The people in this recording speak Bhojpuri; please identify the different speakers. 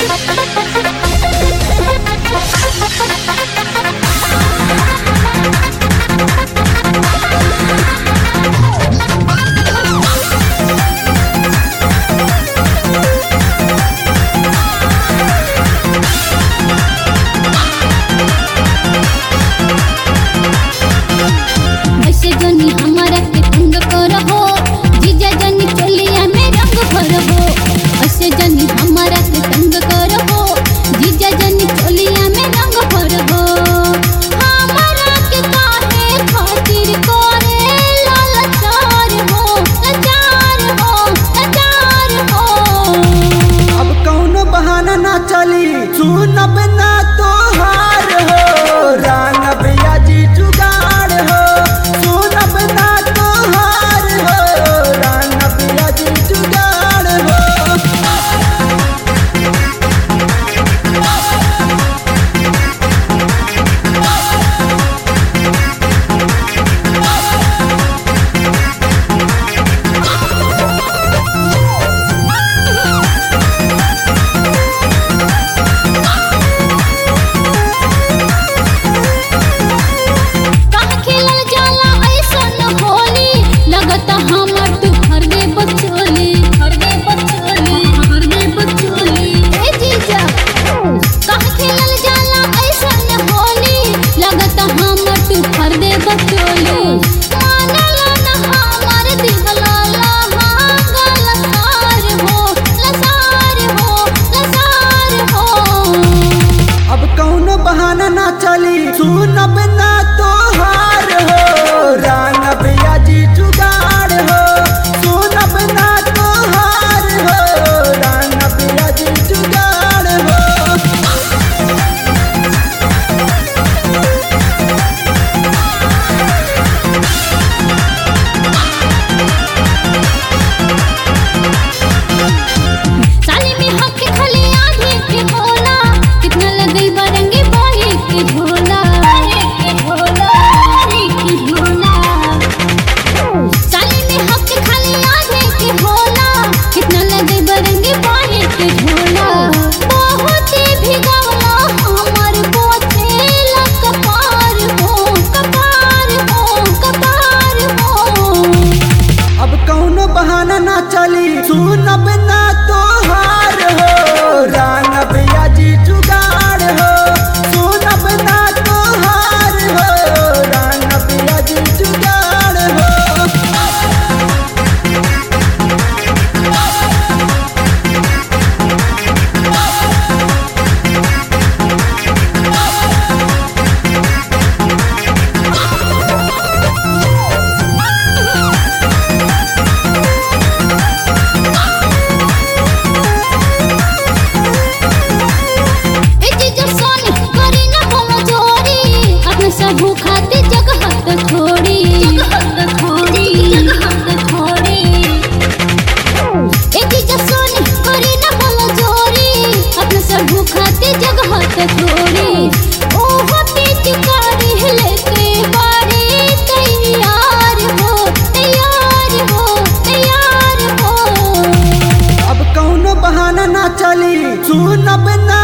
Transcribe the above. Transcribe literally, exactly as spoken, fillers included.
Speaker 1: सुनब ना तोहार हो रंगब जी जुगाड़ हो। सुनब ना तोहार हो रंगब जी जुगाड़ हो। बहाना ना चली सुनब ना तोहार हो रंगब जी जुगाड़ हो। सुनब ना तोहार हो रंगब जी जुगाड़ हो।
Speaker 2: साली में हक खली आधे के होला कितना लगई बरंगी के झोला के झोला के झोला। साली में हक खाली आधे के होला कितना लगे बरंगी बाहे के झोला। बहुत भिगवला हमर बोचेला कपार हो कपार हो कपार हो।
Speaker 1: अब कौनो बहाना ना चली सुनब ना तोहार हो रंगब जी जुगाड़ हो। सुनब ना तोहार हो रंगब जी जुगाड़ हो।
Speaker 2: खाते जगह तो छोड़ी जगह तो छोड़ी जगह तो छोड़ी। एक जसोनी करी न बोलो जोरी अपने सब खाते जगह तो छोड़ी। ओ होती चिकारी लेके बारी तैयार हो तैयार हो तैयार हो।
Speaker 1: अब कौनो बहाना ना चली सुनब ना